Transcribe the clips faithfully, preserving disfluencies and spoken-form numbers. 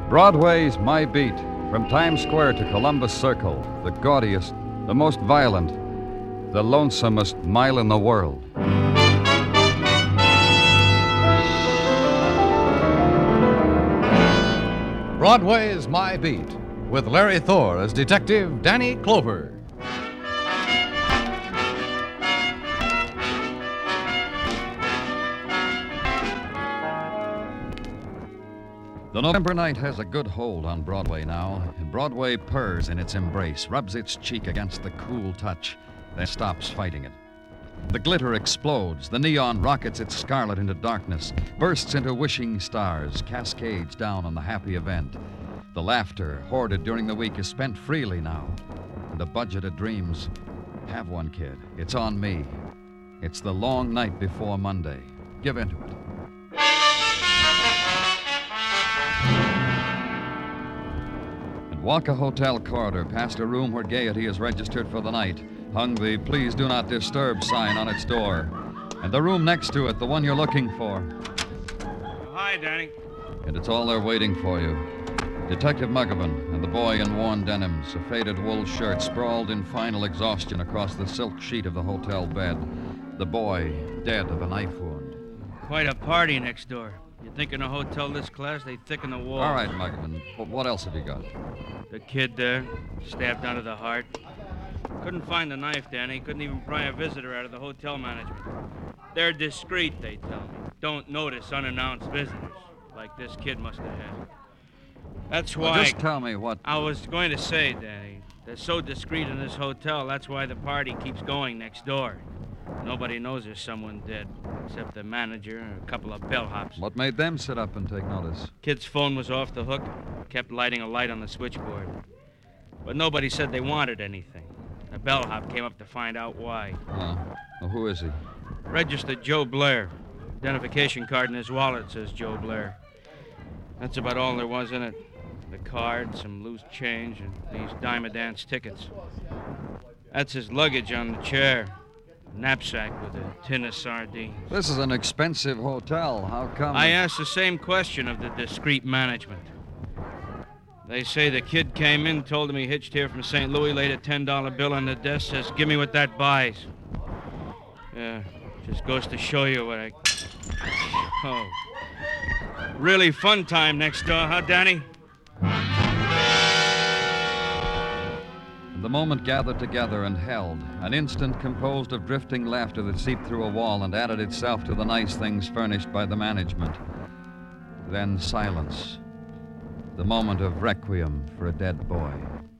Broadway's My Beat, from Times Square to Columbus Circle, the gaudiest, the most violent, the lonesomest mile in the world. Broadway's My Beat, with Larry Thor as Detective Danny Clover. The November night has a good hold on Broadway now. Broadway purrs in its embrace, rubs its cheek against the cool touch, then stops fighting it. The glitter explodes. The neon rockets its scarlet into darkness, bursts into wishing stars, cascades down on the happy event. The laughter, hoarded during the week, is spent freely now. And the budget of dreams. Have one, kid. It's on me. It's the long night before Monday. Give into it. And walk a hotel corridor past a room where Gaiety is registered for the night, hung the Please Do Not Disturb sign on its door. And the room next to it, the one you're looking for. Hi, Danny. And it's all there waiting for you. Detective Muggavan and the boy in worn denims, a faded wool shirt, sprawled in final exhaustion across the silk sheet of the hotel bed. The boy, dead of a knife wound. Quite a party next door. You think in a hotel this class, they thicken the walls. All right, Muggavan. But what else have you got? The kid there, stabbed under the heart. Couldn't find the knife, Danny. Couldn't even pry a visitor out of the hotel management. They're discreet, they tell me. Don't notice unannounced visitors, like this kid must have had. That's why... Well, just tell me what... I was going to say, Danny, they're so discreet in this hotel, that's why the party keeps going next door. Nobody knows there's someone dead, except the manager and a couple of bellhops. What made them sit up and take notice? Kid's phone was off the hook, kept lighting a light on the switchboard. But nobody said they wanted anything. A bellhop came up to find out why. Oh. Well, who is he? Registered Joe Blair. Identification card in his wallet says Joe Blair. That's about all there was in it. The card, some loose change, and these dime a dance tickets. That's his luggage on the chair. A knapsack with a tin of sardines. This is an expensive hotel. How come... I asked the same question of the discreet management. They say the kid came in, told him he hitched here from Saint Louis, laid a ten dollar bill on the desk, says, give me what that buys. Yeah, just goes to show you what I... Oh. Really fun time next door, huh, Danny? The moment gathered together and held, an instant composed of drifting laughter that seeped through a wall and added itself to the nice things furnished by the management. Then silence. The moment of requiem for a dead boy.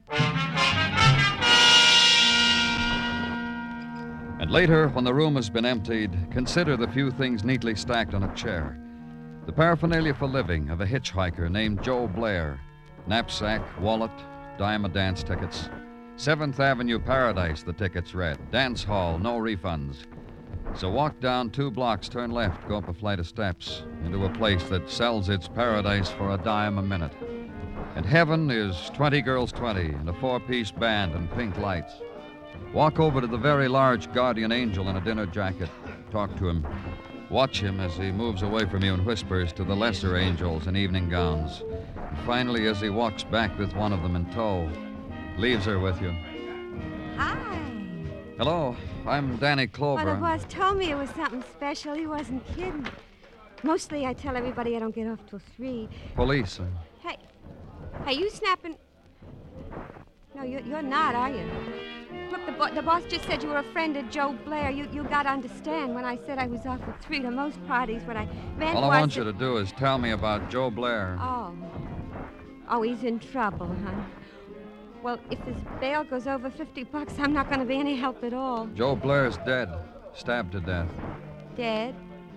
And later, when the room has been emptied, consider the few things neatly stacked on a chair. The paraphernalia for living of a hitchhiker named Joe Blair. Knapsack, wallet, dime a dance tickets. Seventh Avenue Paradise, the tickets read. Dance hall, no refunds. So walk down two blocks, turn left, go up a flight of steps into a place that sells its paradise for a dime a minute. And heaven is twenty girls twenty and a four-piece band and pink lights. Walk over to the very large guardian angel in a dinner jacket. Talk to him. Watch him as he moves away from you and whispers to the lesser angels in evening gowns. And finally, as he walks back with one of them in tow, leaves her with you. Hi. Hello, I'm Danny Clover. Well, the boss told me it was something special. He wasn't kidding. Mostly I tell everybody I don't get off till three. Police. uh, Hey, hey, you snapping? No, you're, you're not, are you? Look, the, bo- the boss just said you were a friend of Joe Blair. You you got to understand, when I said I was off at three to most parties, what I meant All was... I want you that- to do is tell me about Joe Blair. Oh. Oh, he's in trouble, huh? Well, if his bail goes over fifty bucks, I'm not going to be any help at all. Joe Blair's dead. Stabbed to death. Dead?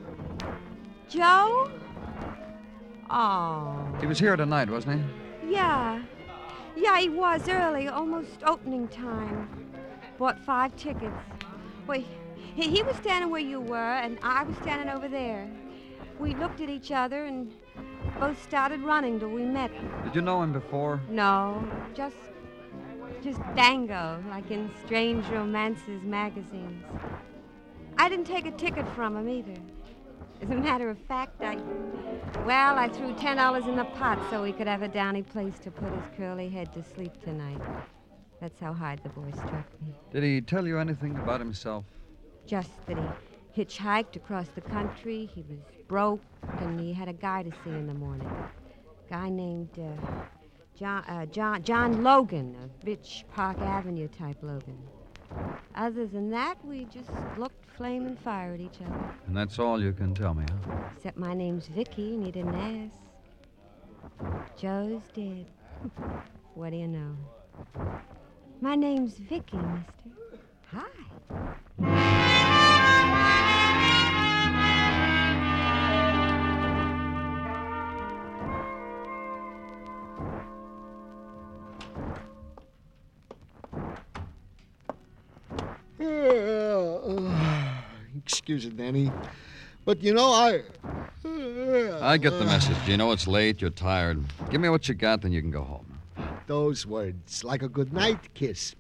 Joe? Oh. He was here tonight, wasn't he? Yeah. Yeah, he was early, almost opening time. Bought five tickets. Well, he, he was standing where you were, and I was standing over there. We looked at each other and both started running till we met. Did you know him before? No, just, just Dango, like in Strange Romances magazines. I didn't take a ticket from him either. As a matter of fact, I... Well, I threw ten dollars in the pot so he could have a downy place to put his curly head to sleep tonight. That's how hard the boy struck me. Did he tell you anything about himself? Just that he hitchhiked across the country, he was broke, and he had a guy to see in the morning. A guy named uh, John, uh, John, John Logan, a rich Park Avenue type Logan. Other than that, we just looked flame and fire at each other. And that's all you can tell me, huh? Except my name's Vicky, and he didn't ask. Joe's dead. What do you know? My name's Vicky, mister. Hi. Excuse it, Danny. But, you know, I... I get the message. You know it's late, you're tired. Give me what you got, then you can go home. Those words, like a goodnight kiss.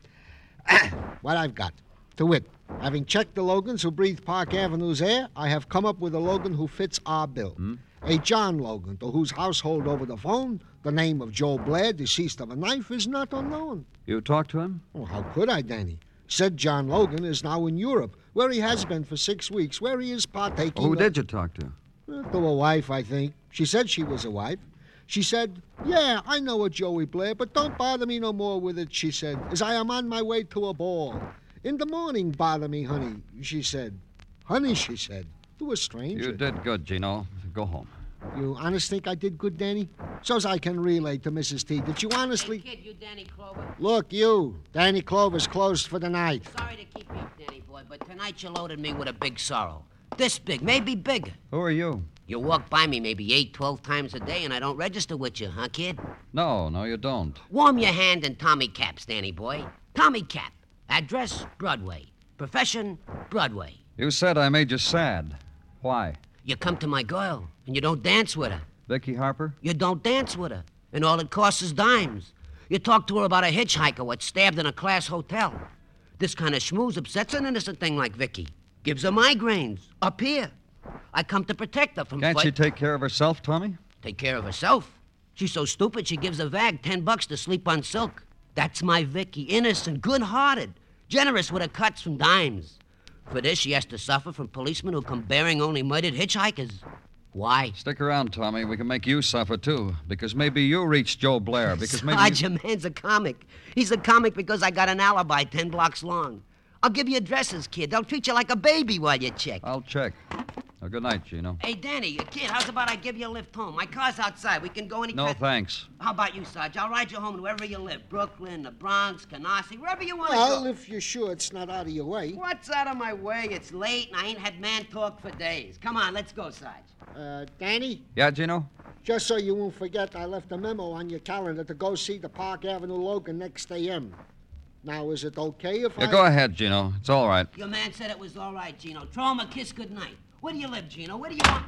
What I've got. To wit, having checked the Logans who breathe Park Avenue's air, I have come up with a Logan who fits our bill. Hmm? A John Logan, to whose household over the phone, the name of Joe Blair, deceased of a knife, is not unknown. You talked to him? Oh, how could I, Danny? Said John Logan is now in Europe, where he has been for six weeks, where he is partaking... Who of- did you talk to? Uh, To a wife, I think. She said she was a wife. She said, yeah, I know a Joey Blair, but don't bother me no more with it, she said, as I am on my way to a ball. In the morning, bother me, honey, she said. Honey, she said, to a stranger. You did good, Gino. Go home. You honest think I did good, Danny? So's I can relay to Missus T. Did you honestly... Hey, kid, you Danny Clover. Look, you. Danny Clover's closed for the night. Sorry to keep you up, Danny boy, but tonight you loaded me with a big sorrow. This big, maybe bigger. Who are you? You walk by me maybe eight, twelve times a day, and I don't register with you, huh, kid? No, no, you don't. Warm your hand in Tommy Cap's, Danny boy. Tommy Cap. Address, Broadway. Profession, Broadway. You said I made you sad. Why? You come to my girl, and you don't dance with her. Vicky Harper? You don't dance with her, and all it costs is dimes. You talk to her about a hitchhiker what stabbed in a class hotel. This kind of schmooze upsets an innocent thing like Vicky. Gives her migraines. Up here. I come to protect her from... Can't fight- she take care of herself, Tommy? Take care of herself. She's so stupid she gives a vag ten bucks to sleep on silk. That's my Vicky. Innocent, good-hearted, generous with her cuts from dimes. For this, she has to suffer from policemen who come bearing only murdered hitchhikers. Why? Stick around, Tommy. We can make you suffer, too. Because maybe you reached Joe Blair. Because maybe... Sarge, your man's a comic. He's a comic because I got an alibi ten blocks long. I'll give you addresses, kid. They'll treat you like a baby while you check. I'll check. Now, good night, Gino. Hey, Danny, kid, how's about I give you a lift home? My car's outside. We can go anytime. No, thanks. How about you, Sarge? I'll ride you home to wherever you live. Brooklyn, the Bronx, Canarsie, wherever you want to Well, go. if you're sure it's not out of your way. What's out of my way? It's late and I ain't had man talk for days. Come on, let's go, Sarge. Uh, Danny, Yeah, Gino? just so you won't forget, I left a memo on your calendar to go see the Park Avenue Logan next A M. Now, is it okay if Yeah, I... go ahead, Gino. It's all right. Your man said it was all right, Gino. Throw him a kiss goodnight. Where do you live, Gino? Where do you want...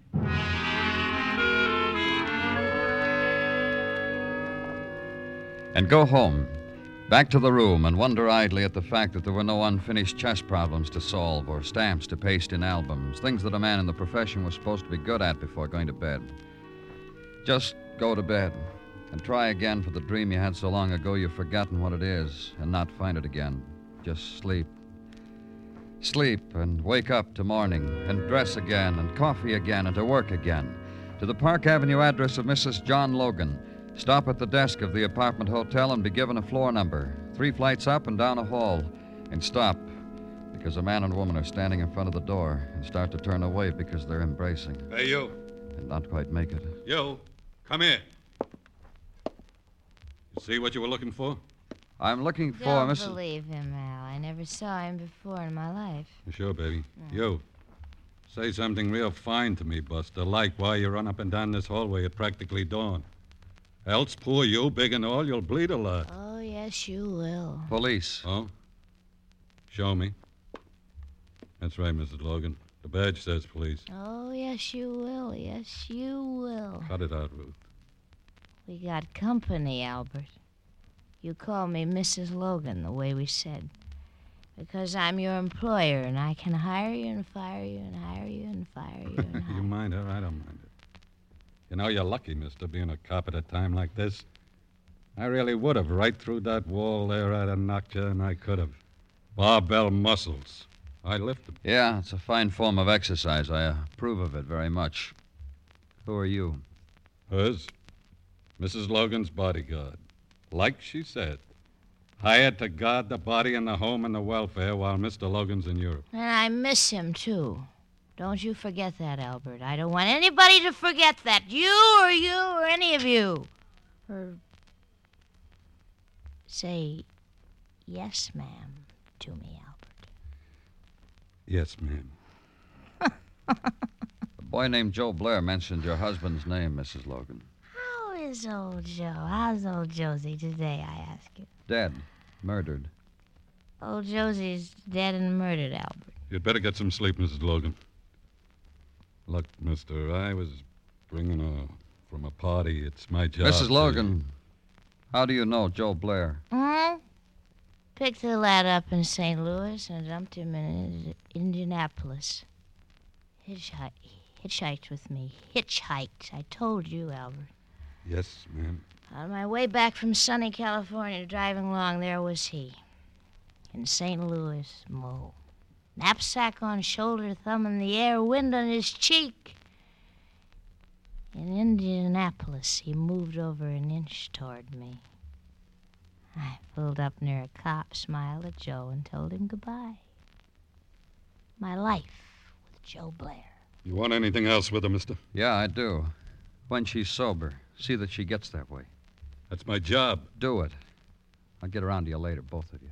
And go home. Back to the room and wonder idly at the fact that there were no unfinished chess problems to solve or stamps to paste in albums, things that a man in the profession was supposed to be good at before going to bed. Just go to bed and try again for the dream you had so long ago you've forgotten what it is and not find it again. Just sleep. Sleep and wake up to morning and dress again and coffee again and to work again. To the Park Avenue address of Missus John Logan. Stop at the desk of the apartment hotel and be given a floor number, three flights up and down a hall. And stop, because a man and woman are standing in front of the door, and start to turn away because they're embracing Hey, you. and not quite make it. You. Come here. You see what you were looking for? I'm looking for Don't Missus believe him, Al. I never saw him before in my life. Sure, baby. You. Say something real fine to me, Buster, like why you run up and down this hallway at practically dawn. Else, poor you, big and all, you'll bleed a lot. Oh, yes, you will. Police. Oh? Show me. That's right, Missus Logan. The badge says police. Oh, yes, you will. Yes, you will. Cut it out, Ruth. We got company, Albert. You call me Missus Logan, the way we said. Because I'm your employer, and I can hire you and fire you and hire you and fire you and hire You you. mind her? I don't mind it. You know, you're lucky, mister, being a cop at a time like this. I really would have. Right through that wall there, I'd have knocked you, and I could have. Barbell muscles. I lift them. Yeah, it's a fine form of exercise. I approve of it very much. Who are you? Hers? Missus Logan's bodyguard. Like she said. Hired to guard the body and the home and the welfare while Mister Logan's in Europe. And I miss him, too. Don't you forget that, Albert. I don't want anybody to forget that. You or you or any of you. Or say, yes, ma'am, to me, Albert. Yes, ma'am. A boy named Joe Blair mentioned your husband's name, Missus Logan. How is old Joe? How's old Josie today, I ask you? Dead. Murdered. Old Josie's dead and murdered, Albert. You'd better get some sleep, Missus Logan. Look, mister, I was bringing her from a party. It's my job. Missus to- Logan, how do you know Joe Blair? Hmm? Picked the lad up in Saint Louis and dumped him in Indianapolis. Hitchhiked, hitchhiked with me. Hitchhiked. I told you, Albert. Yes, ma'am. On my way back from sunny California, driving along, there was he. In Saint Louis, Mo. Knapsack on shoulder, thumb in the air, wind on his cheek. In Indianapolis, he moved over an inch toward me. I pulled up near a cop, smiled at Joe, and told him goodbye. My life with Joe Blair. You want anything else with her, mister? Yeah, I do. When she's sober, see that she gets that way. That's my job. Do it. I'll get around to you later, both of you.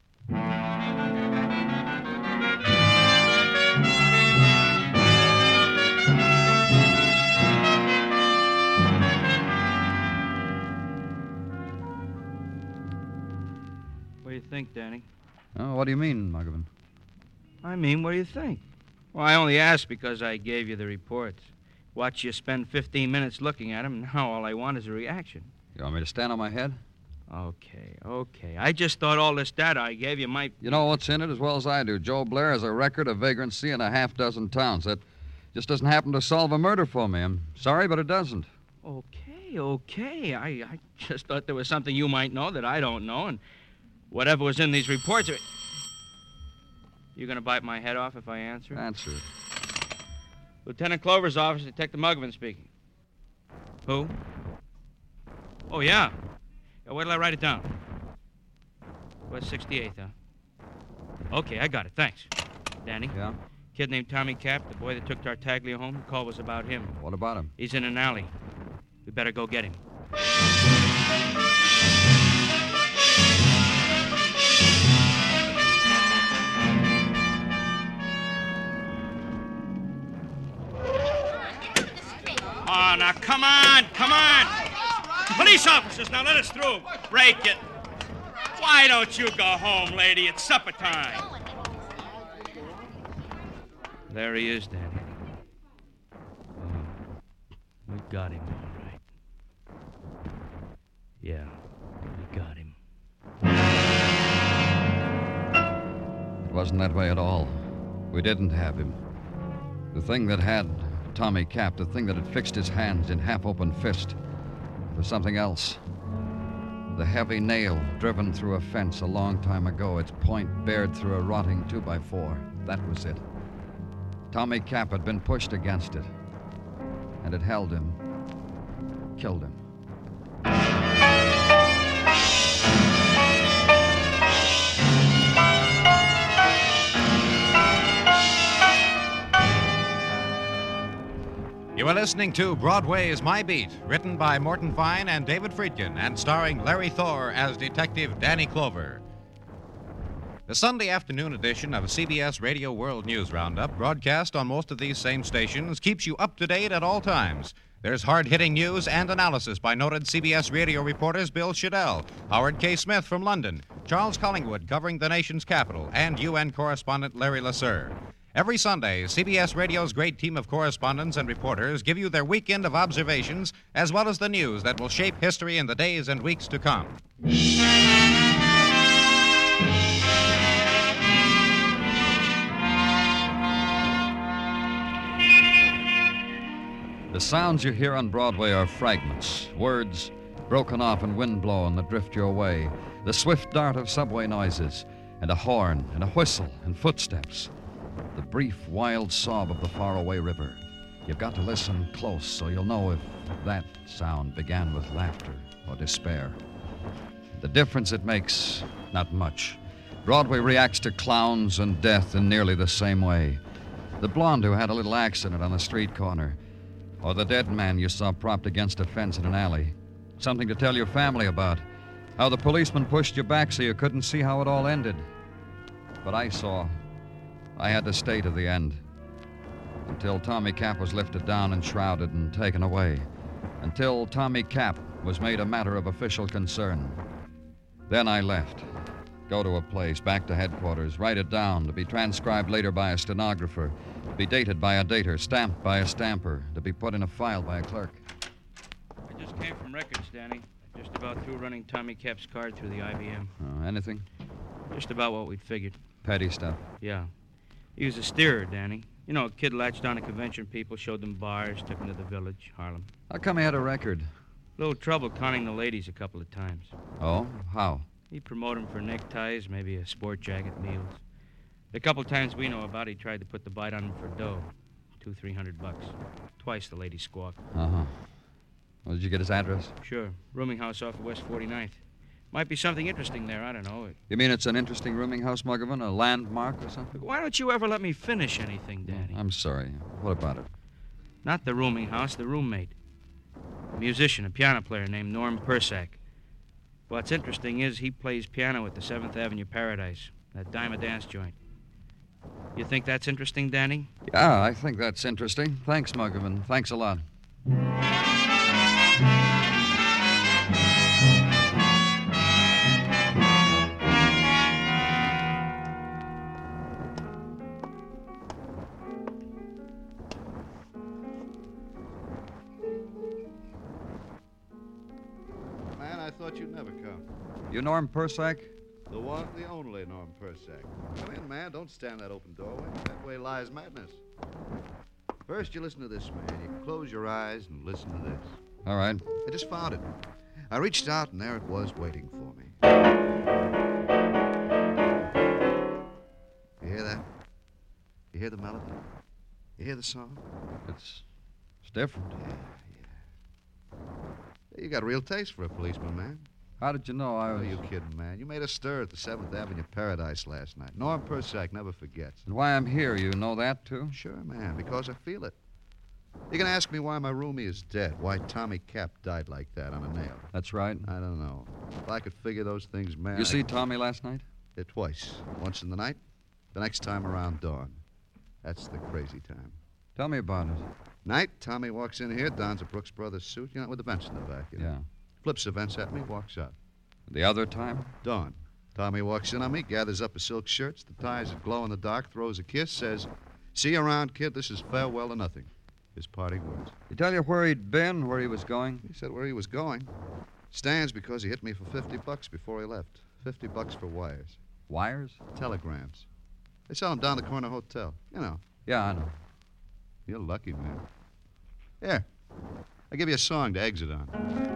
What do you think, Danny? Oh, what do you mean, Muggavan? I mean, what do you think? Well, I only asked because I gave you the reports. Watch you spend fifteen minutes looking at them, and now all I want is a reaction. You want me to stand on my head? Okay, okay. I just thought all this data I gave you might... You know what's in it as well as I do. Joe Blair has a record of vagrancy in a half dozen towns. That just doesn't happen to solve a murder for me. I'm sorry, but it doesn't. Okay, okay. I, I just thought there was something you might know that I don't know, and whatever was in these reports... You gonna bite my head off if I answer? Answer it. Lieutenant Clover's office, Detective Muggavan speaking. Who? Oh, yeah. Yeah, wait till I write it down. West sixty-eighth, huh? Okay, I got it. Thanks. Danny? Yeah? Kid named Tommy Cap, the boy that took Tartaglia home. The call was about him. What about him? He's in an alley. We better go get him. Oh, now, come on, come on. Police officers, now let us through. Break it. Why don't you go home, lady? It's supper time. There he is, Danny. Oh, we got him, all right. Yeah, we got him. It wasn't that way at all. We didn't have him. The thing that had Tommy Cap, the thing that had fixed his hands in half-open fist, was something else. The heavy nail driven through a fence a long time ago, its point bared through a rotting two by four. That was it. Tommy Cap had been pushed against it, and it held him, killed him. You are listening to Broadway's My Beat, written by Morton Fine and David Friedkin, and starring Larry Thor as Detective Danny Clover. The Sunday afternoon edition of C B S Radio World News Roundup, broadcast on most of these same stations, keeps you up to date at all times. There's hard-hitting news and analysis by noted C B S radio reporters Bill Shadell, Howard K. Smith from London, Charles Collingwood covering the nation's capital, and U N correspondent Larry Lasser. Every Sunday, C B S Radio's great team of correspondents and reporters give you their weekend of observations, as well as the news that will shape history in the days and weeks to come. The sounds you hear on Broadway are fragments, words broken off and wind-blown that drift your way, the swift dart of subway noises, and a horn, and a whistle, and footsteps. The brief, wild sob of the faraway river. You've got to listen close so you'll know if that sound began with laughter or despair. The difference it makes, not much. Broadway reacts to clowns and death in nearly the same way. The blonde who had a little accident on the street corner, or the dead man you saw propped against a fence in an alley. Something to tell your family about. How the policeman pushed you back so you couldn't see how it all ended. But I saw. I had to stay to the end. Until Tommy Cap was lifted down and shrouded and taken away. Until Tommy Cap was made a matter of official concern. Then I left. Go to a place, back to headquarters, write it down, to be transcribed later by a stenographer, to be dated by a dater, stamped by a stamper, to be put in a file by a clerk. I just came from records, Danny. Just about through running Tommy Cap's card through the I B M. Uh, anything? Just about what we'd figured. Petty stuff. Yeah. He was a steerer, Danny. You know, a kid latched on to convention people, showed them bars, took them to the village, Harlem. How come he had a record? Little trouble conning the ladies a couple of times. Oh? How? He'd promote them for neckties, maybe a sport jacket, meals. The couple times we know about, he tried to put the bite on them for dough. Two, three hundred bucks. Twice the lady squawked. Uh-huh. Well, did you get his address? Sure. Rooming house off of West forty-ninth. Might be something interesting there, I don't know. You mean it's an interesting rooming house, Muggavan? A landmark or something? Why don't you ever let me finish anything, Danny? I'm sorry. What about it? Not the rooming house, the roommate. A musician, a piano player named Norm Persack. What's interesting is he plays piano at the seventh Avenue Paradise, that dime a dance joint. You think that's interesting, Danny? Yeah, I think that's interesting. Thanks, Muggavan. Thanks a lot. Man, I thought you'd never come. You Norm Persack? The one, the only Norm Persack. Come in, man. Don't stand in that open doorway. That way lies madness. First, you listen to this, man. You can close your eyes and listen to this. All right. I just found it. I reached out, and there it was waiting for me. You hear that? You hear the melody? You hear the song? It's, it's different. Yeah, yeah. You got a real taste for a policeman, man. How did you know I Oh, was... you kidding, man. You made a stir at the seventh Avenue Paradise last night. Norm Persack never forgets. And why I'm here, you know that, too? Sure, man, because I feel it. You can ask me why my roomie is dead, why Tommy Cap died like that on a nail. That's right. I don't know. If I could figure those things, man. You I... see Tommy last night? Yeah, twice. Once in the night, the next time around dawn. That's the crazy time. Tell me about it. Night, Tommy walks in here, dons a Brooks Brothers suit, you know, with the vents in the back. You know? Yeah. Flips the vents at me, walks out. The other time? Dawn. Tommy walks in on me, gathers up his silk shirts, the ties that glow in the dark, throws a kiss, says, "See you around, kid. This is farewell to nothing." His parting words. He tell you where he'd been, where he was going? He said where he was going. Stands because he hit me for fifty bucks before he left. fifty bucks for wires. Wires? Telegrams. They sell them down the corner hotel. You know. Yeah, I know. You're lucky, man. Here. I'll give you a song to exit on.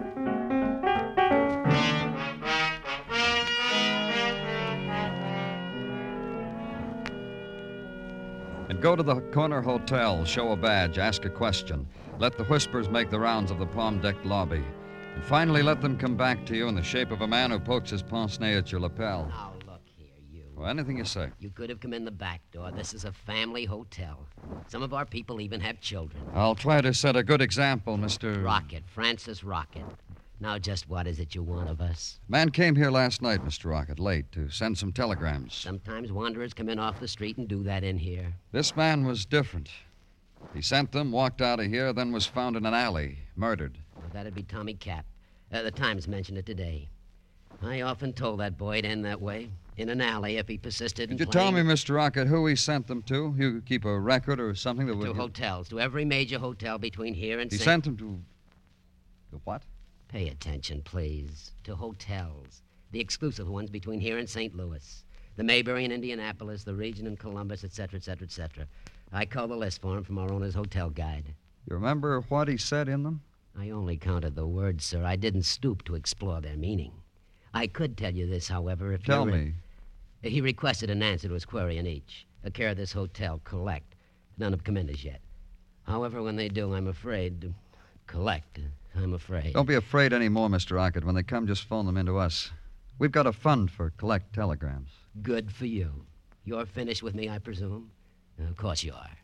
And go to the corner hotel, show a badge, ask a question. Let the whispers make the rounds of the palm-decked lobby. And finally let them come back to you in the shape of a man who pokes his pince-nez at your lapel. Now, look here, you. Well, anything you say. You could have come in the back door. This is a family hotel. Some of our people even have children. I'll try to set a good example, Mister Rocket, Francis Rocket. Now, just what is it you want of us? Man came here last night, Mister Rocket, late, to send some telegrams. Sometimes wanderers come in off the street and do that in here. This man was different. He sent them, walked out of here, then was found in an alley, murdered. Well, that'd be Tommy Cap. Uh, the Times mentioned it today. I often told that boy it'd end that way. In an alley if he persisted in Could you playing... tell me, Mister Rocket, who he sent them to? You keep a record or something that would... To hotels. To every major hotel between here and... He Saint sent them to... To what? Pay attention, please. To hotels. The exclusive ones between here and Saint Louis. The Mayberry in Indianapolis, the Region in Columbus, et cetera, et cetera, et cetera. I call the list for him from our owner's hotel guide. You remember what he said in them? I only counted the words, sir. I didn't stoop to explore their meaning. I could tell you this, however, if Tell you're... me. He requested an answer to his query in each. A care of this hotel, collect. None have come in as yet. However, when they do, I'm afraid... Collect, I'm afraid. Don't be afraid anymore, Mister Rocket. When they come, just phone them into us. We've got a fund for collect telegrams. Good for you. You're finished with me, I presume? Of course you are.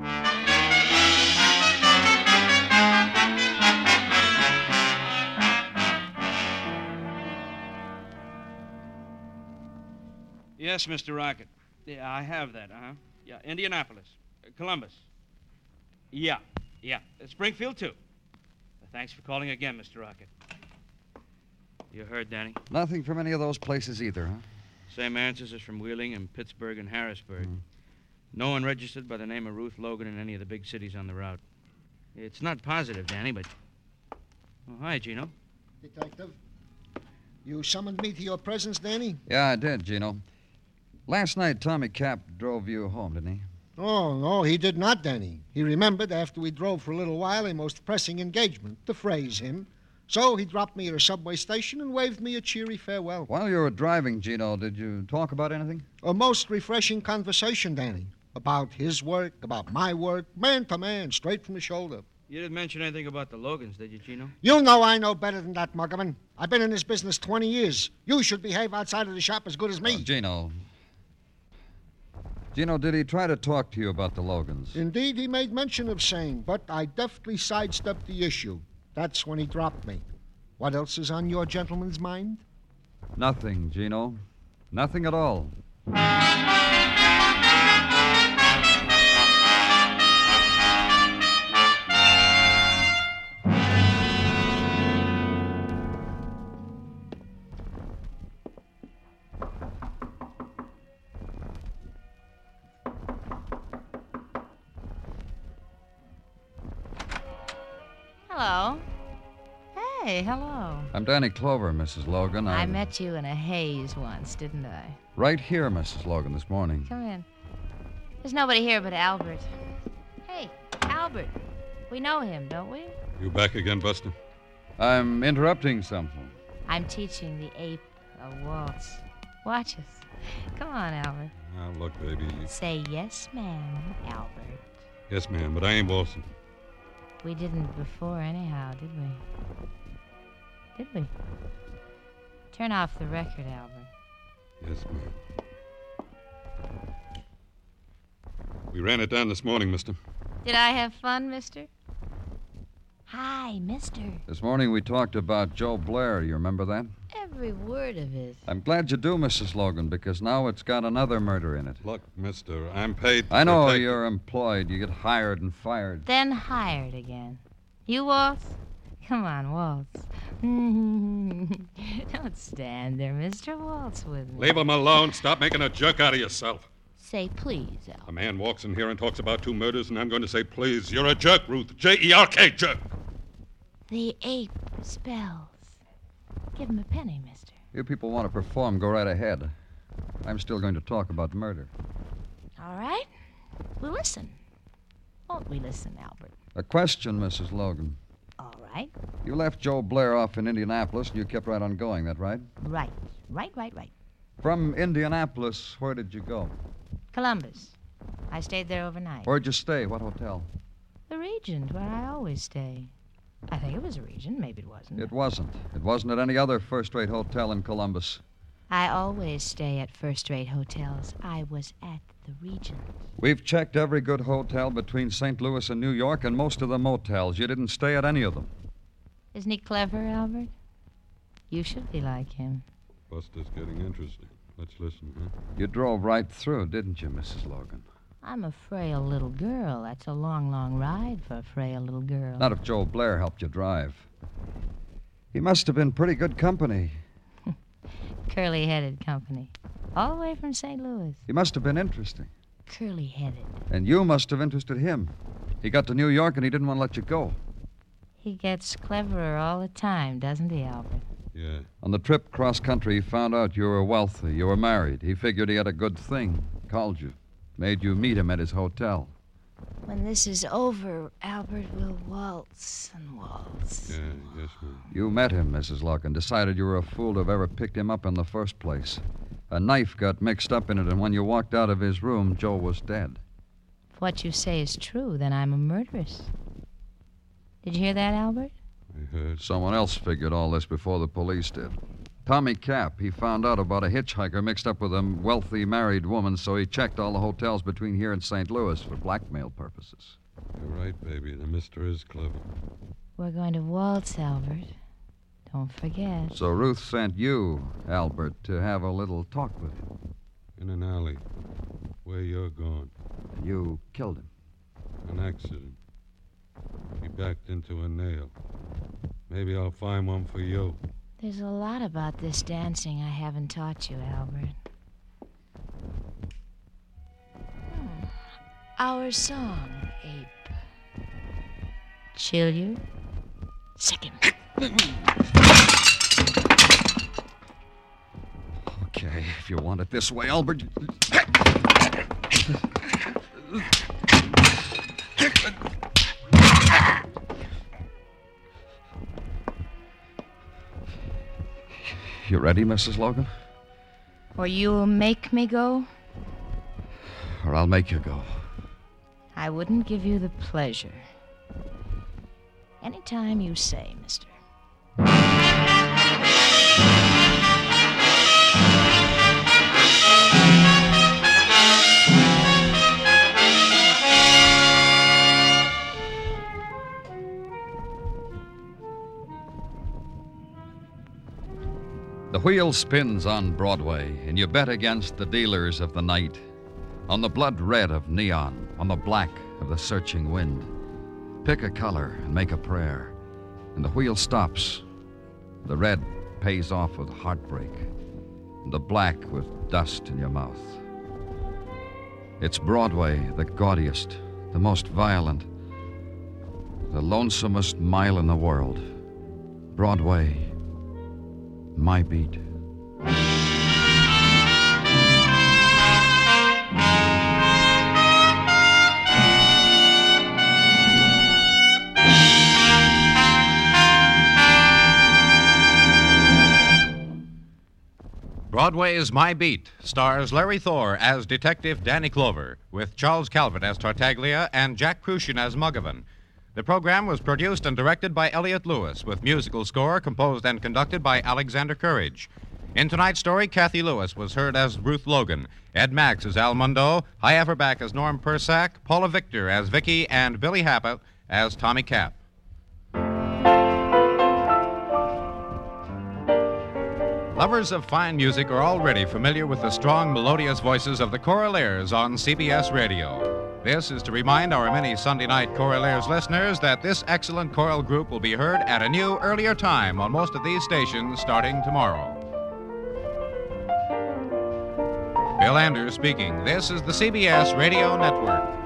Yes, Mister Rocket. Yeah, I have that, uh-huh. Yeah, Indianapolis. Uh, Columbus. Yeah, yeah. Uh, Springfield, too. Uh, thanks for calling again, Mister Rocket. You heard, Danny? Nothing from any of those places either, huh? Same answers as from Wheeling and Pittsburgh and Harrisburg. Mm. No one registered by the name of Ruth Logan in any of the big cities on the route. It's not positive, Danny, but... Oh, hi, Gino. Detective, you summoned me to your presence, Danny? Yeah, I did, Gino. Last night, Tommy Cap drove you home, didn't he? Oh, no, he did not, Danny. He remembered after we drove for a little while a most pressing engagement, to phrase him. So he dropped me at a subway station and waved me a cheery farewell. While you were driving, Gino, did you talk about anything? A most refreshing conversation, Danny. About his work, about my work, man to man, straight from the shoulder. You didn't mention anything about the Logans, did you, Gino? You know I know better than that, Muggerman. I've been in this business twenty years. You should behave outside of the shop as good as me. Oh, Gino. Gino, did he try to talk to you about the Logans? Indeed, he made mention of saying, but I deftly sidestepped the issue. That's when he dropped me. What else is on your gentleman's mind? Nothing, Gino. Nothing at all. Hello. Hey, hello. I'm Danny Clover, Missus Logan. I I'm met you in a haze once, didn't I? right here, Missus Logan, this morning. Come in. There's nobody here but Albert. Hey, Albert. We know him, don't we? You back again, Buster? I'm interrupting something. I'm teaching the ape a waltz. Watch us. Come on, Albert. Now, look, baby. Say yes, ma'am, Albert. Yes, ma'am, but I ain't waltzing. We didn't before anyhow, did we? Did we? Turn off the record, Albert. Yes, ma'am. We ran it down this morning, mister. Did I have fun, mister? Hi, mister. This morning we talked about Joe Blair. You remember that? Every word of it. I'm glad you do, Missus Logan, because now it's got another murder in it. Look, mister, I'm paid to I know protect- you're employed. You get hired and fired. Then hired again. You waltz? Come on, waltz. Don't stand there, mister. Waltz with me. Leave him alone. Stop making a jerk out of yourself. Say please, Albert. A man walks in here and talks about two murders, and I'm going to say, please, you're a jerk, Ruth. J E R K, jerk. The ape spells. Give him a penny, mister. You people want to perform, go right ahead. I'm still going to talk about murder. All right. We'll listen. Won't we listen, Albert? A question, Missus Logan. All right. You left Joe Blair off in Indianapolis, and you kept right on going, that right? Right. Right, right, right. From Indianapolis, where did you go? Columbus. I stayed there overnight. Where'd you stay? What hotel? The Regent, where I always stay. I think it was a Regent. Maybe it wasn't. It wasn't. It wasn't at any other first-rate hotel in Columbus. I always stay at first-rate hotels. I was at the Regent. We've checked every good hotel between Saint Louis and New York and most of the motels. You didn't stay at any of them. Isn't he clever, Albert? You should be like him. Buster's getting interesting. Let's listen, huh? You drove right through, didn't you, Missus Logan? I'm a frail little girl. That's a long, long ride for a frail little girl. Not if Joe Blair helped you drive. He must have been pretty good company. Curly-headed company. All the way from Saint Louis. He must have been interesting. Curly-headed. And you must have interested him. He got to New York and he didn't want to let you go. He gets cleverer all the time, doesn't he, Albert? Yeah. On the trip cross-country, he found out you were wealthy, you were married. He figured he had a good thing. Called you. Made you meet him at his hotel. When this is over, Albert will waltz and waltz. Yeah, yes, ma'am. You met him, Missus Locke, and decided you were a fool to have ever picked him up in the first place. A knife got mixed up in it, and when you walked out of his room, Joe was dead. If what you say is true, then I'm a murderess. Did you hear that, Albert? I heard. Someone else figured all this before the police did. Tommy Cap, he found out about a hitchhiker mixed up with a wealthy married woman, so he checked all the hotels between here and Saint Louis for blackmail purposes. You're right, baby. The mister is clever. We're going to waltz, Albert. Don't forget. So Ruth sent you, Albert, to have a little talk with him. In an alley. Where you're going. And you killed him. An accident. He backed into a nail. Maybe I'll find one for you. There's a lot about this dancing I haven't taught you, Albert. Hmm. Our song, Ape. Chilliard? Second. Okay, if you want it this way, Albert. You ready, Missus Logan? Or you'll make me go? Or I'll make you go. I wouldn't give you the pleasure. Anytime you say, mister. The wheel spins on Broadway, and you bet against the dealers of the night. On the blood red of neon, on the black of the searching wind. Pick a color and make a prayer, and the wheel stops. The red pays off with heartbreak, and the black with dust in your mouth. It's Broadway, the gaudiest, the most violent, the lonesomest mile in the world. Broadway, my beat. Broadway's My Beat stars Larry Thor as Detective Danny Clover, with Charles Calvert as Tartaglia and Jack Crucian as Muggavan. The program was produced and directed by Elliott Lewis, with musical score composed and conducted by Alexander Courage. In tonight's story, Kathy Lewis was heard as Ruth Logan, Ed Max as Al Mundo, Hy Everback as Norm Persack, Paula Victor as Vicky, and Billy Happett as Tommy Cap. Lovers of fine music are already familiar with the strong, melodious voices of the Choraleers on C B S Radio. This is to remind our many Sunday night Choraleers listeners that this excellent choral group will be heard at a new, earlier time on most of these stations starting tomorrow. Bill Anders speaking. This is the C B S Radio Network.